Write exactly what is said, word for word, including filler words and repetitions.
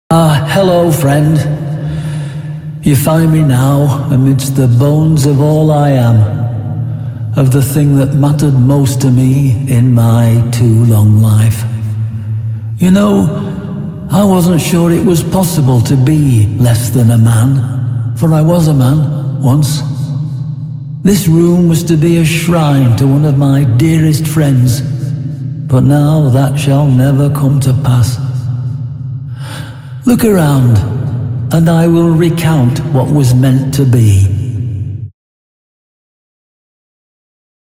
Ah, hello, friend. You find me now amidst the bones of all I am, of the thing that mattered most to me in my too long life. You know, I wasn't sure it was possible to be less than a man, for I was a man once. This room was to be a shrine to one of my dearest friends, but now that shall never come to pass. Look around, and I will recount what was meant to be.